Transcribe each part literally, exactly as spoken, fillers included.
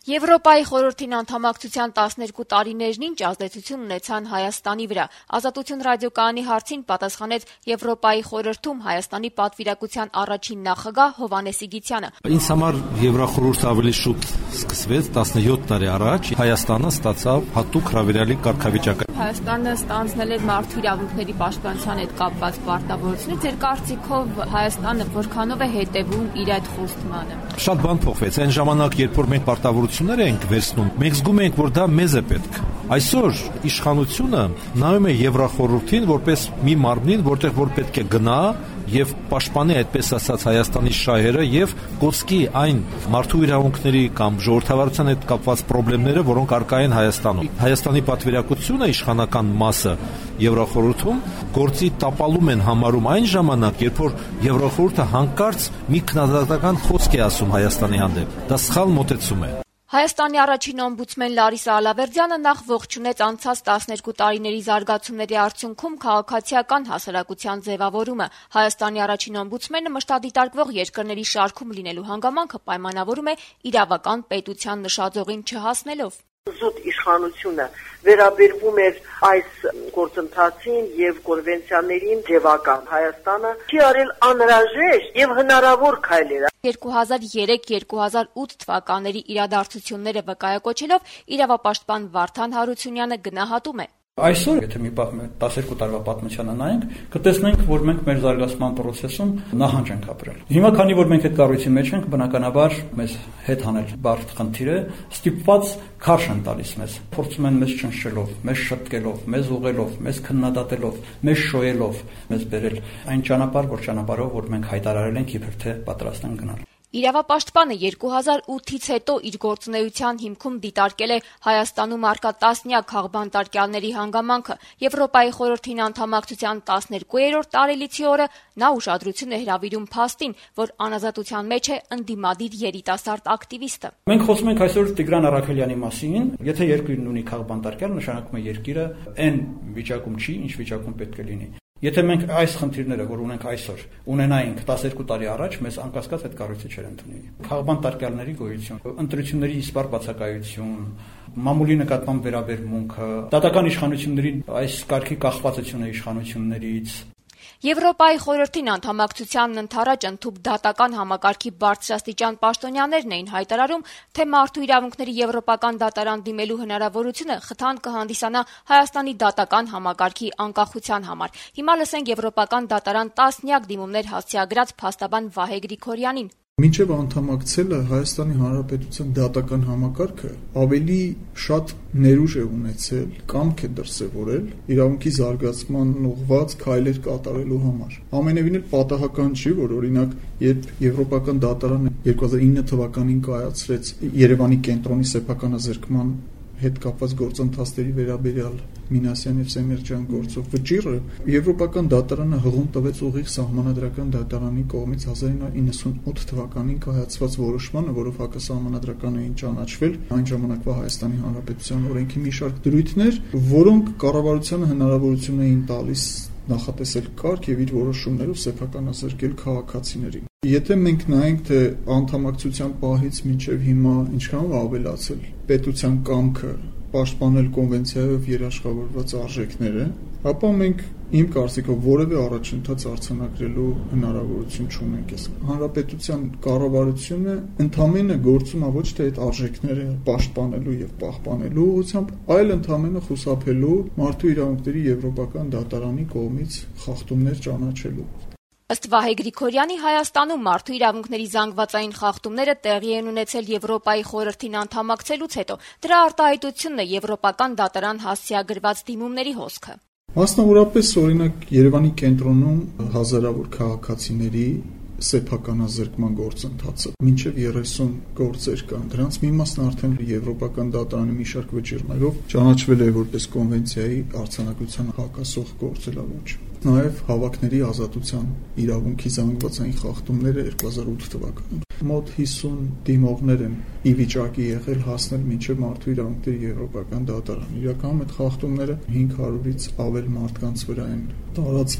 Եվրոպայի խորհրդին անդամակցության տասներկու տարիներն ինչ ազդեցություն ունեցան Հայաստանի վրա։ Ազատություն ռադիոկայանի հարցին պատասխանեց Եվրոպայի խորհրդում Հայաստանի պատվիրակության առաջին նախագահ Հովհաննես Իգիթյանը։ Ինձ համար Եվրախորհուրդը ավելի շուտ սկսվեց տասնյոթ տարի առաջ։ Հայաստանը ստացավ հատուկ հրավիրալի կարգավիճակ։ Հայաստանը ստանձնել էր մարդու իրավունքների պաշտպանության հետ կապված պարտավորություններ։ Ձեր կարծիքով Հայաստանը որքանով է հետևում իր այդ խոստմանը։ Շատ բան փոխվեց։ Այն ժամանակ, երբ որ մենք պարտավորություններ ենք վերցնում, մենք զգում ենք, որ դա մեզ է պետք։ Այսօր իշխանությունը նայում է Եվրախորհրդին որպես մի մարմնին, որտեղ որ պետք է գնա եւ պաշտպանի այդպես ասած Հայաստանի շահերը եւ կոչի այն մարդու իրավունքների կամ ժողովրդավարության հետ կապված խնդիրները, որոնք առկա են Հայաստանում։ Հայաստանի պատվիրակությունը իշխանական մասը Եվրախորհրդում գործի տապալում են համարում այն ժամանակ, երբ որ Եվրախորհուրդը հանկարծ մի քննադատական խոսք է ասում Հայաստանի հանդեպ։ Դա սխալ մոտեցում է։ Հայաստանի առաջին օմբուդսմեն Լարիսա Ալավերդյանը նախ ողջունեց անցած տասներկու տարիների զարգացումների արդյունքում քաղաքացիական հասարակության ձևավորումը։ Հայաստանի առաջին օմբուդսմենը մշտադիտարկվող երկրների շարքում լինելու հանգամանքը պայմանավորում է իրավական պետության նշաձողին չհասնելով։ Զուտ իշխանությունը վերաբերվում էր այս գործընթացին եւ կոնվենցիաներին ձևական։ Հայաստանը չի արել անհրաժեշտ եւ հնարավոր քայլեր։ երկու հազար երեք երկու հազար ութ թվականների իրադարձությունները վկայակոչելով իրավապաշտպան Վարդան Հարությունյանը գնահատում է. Այսօր, եթե մի տասներկու տարվա պատմությանը նայենք, կտեսնենք, որ մենք մեր զարգացման process-ում նահանջ ենք ապրել։ Հիմա, քանի որ մենք այդ կառույցի մեջ ենք, բնականաբար մեզ հետ հանել բարդ խնդիր է, ստիպված քարշ են տալիս մեզ, փորձում են մեզ ճնշելով, մեզ շտկելով, մեզ ուղղելով, մեզ քննադատելով, մեզ շոյելով, մեզ բերել այն ճանապարհ, որ ճանապարհով, որ մենք հայտարարել ենք, իբր թե պատրաստ ենք գնալ։ Իրավապաշտպանը երկու հազար ութից հետո իր գործունեության հիմքում դիտարկել է Հայաստանում առկա տասնյակ խաղբանտարկյալների հանգամանքը։ Եվրոպայի խորհրդին անդամակցության տասներկուերորդ տարելիցի օրը նա ուշադրություն է հրավիրում փաստին, որ անազատության մեջ է ընդդիմադիր երիտասարդ ակտիվիստը։ Մենք խոսում ենք այսօր Տիգրան Առաքելյանի մասին։ Եթե երկիրն ունի խաղբանտարկյալ, նշանակում է երկիրը այն վիճակում չի, ինչ վիճակում պետք է լինի։ Եթե մենք այս խնդիրները, որ ունենք այսօր, ունենայինք տասներկու տարի առաջ, մեզ անկասկած այդ կառույցը չէր ընդունի։ Խաղբանտարկյալների գոյություն, ընտրությունների իսպառ բացակայություն, մամուլի նկատմամբ վերաբերմունքը, դատական իշխանությունների այս կարգի կախվածությունը իշխանություններից։ Եվրոպայի խորհրդին անդամակցությանն ընդառաջ ընդհուպ դատական համակարգի բարձրաստիճան պաշտոնյաներն էին հայտարարում, թե մարդու իրավունքների եվրոպական դատարան դիմելու հնարավորությունը խթան կհանդիսանա Հայաստանի դատական համակարգի անկախության համար։ Հիմա լսենք եվրոպական դատարան տասնյակ դիմումներ հասցեագրած փաստաբան Վահե Գրիգորյանին։ Մինչև անդամակցելը Հայաստանի Հանրապետության դատական համակարգը ավելի շատ ներուժ է ունեցել, կամք է դրսևորել իրավունքի զարգացման ուղղված քայլեր կատարելու համար։ Ամենևին էլ պատահական չի, որ օրինակ, երբ Եվրոպական դատարանը երկու հազար ինը թվականին կայացրեց Երևանի կենտրոնի սեփականազրկման հետ կապված գործընթացների վերաբերյալ Մինասյան եւ Սեմերջյան գործով վճիռը, Եվրոպական դատարանը հղում տվեց ուղիղ սահմանադրական դատարանի կողմից հազար ինը հարյուր իննսունութ թվականին կայացված որոշմանը, որով հակասահմանադրական էին ճանաչվել այն ժամանակվա Հայաստանի Հանրապետության օրենքի մի շարք դրույթներ, որոնք կառավարությանը հնարավորություն էին տալիս նախատեսել կարգ եւ իր որոշումներով սեփականազրկել քաղաքացիներին։ Եթե մենք նայենք, թե անդամակցության պահից մինչև հիմա ինչքան է ավելացել պետության կամքը պաշտպանել կոնվենցիայով երաշխավորված արժեքները, ապա մենք իմ կարծիքով որևէ առաջընթաց արձանագրելու հնարավորություն չունենք։ Այս հանրապետության կառավարությունը ընդամենը գործում է ոչ թե այդ արժեքները պաշտպանելու եւ պահպանելու ուղղությամբ, այլ ընդամենը խուսափելու մարդու իրավունքների եվրոպական դատարանի կողմից խախտումներ ճանաչելու։ Ըստ Վահե Գրիգորյանի, Հայաստանում մարդու իրավունքների զանգվածային խախտումները տեղի են ունեցել Եվրոպայի խորհրդին անդամակցելուց հետո։ Դրա արտահայտությունն է Եվրոպական դատարան հասցեագրված դիմումների հոսքը։ Մասնավորապես, օրինակ, Երևանի կենտրոնում հազարավոր քաղաքացիների սեփականազրկման գործընթացը մինչև երեսուն գործեր կան։ Դրանց մի մասն արդեն Եվրոպական դատարանի մի շարք վճիռներով ճանաչվել է որպես կոնվենցիայի արձանագրության հակասող գործելավոճ։ Նաև հավաքների ազատության իրավունքի զանգվածային խախտումները երկու հազար ութ թվականին։ Մոտ հիսուն դիմողներ են ի վիճակի եղել հասնել մինչև մարդու իրավունքների եվրոպական դատարան։ Իրականում այդ խախտումները հինգ հարյուրից ավել մարդկանց վրա են տարածվել։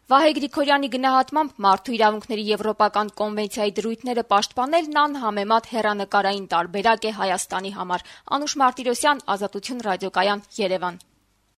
Վահե Գրիգորյանի գնահատմամբ մարդու իրավունքների եվրոպական կոնվենցիայի դրույթները պաշտպանելն անհամեմատ հեռանկարային տարբերակ է Հայաստանի համար։ Անուշ Մարտիրոսյան, Ազատություն ռադիոկայան, Երևան։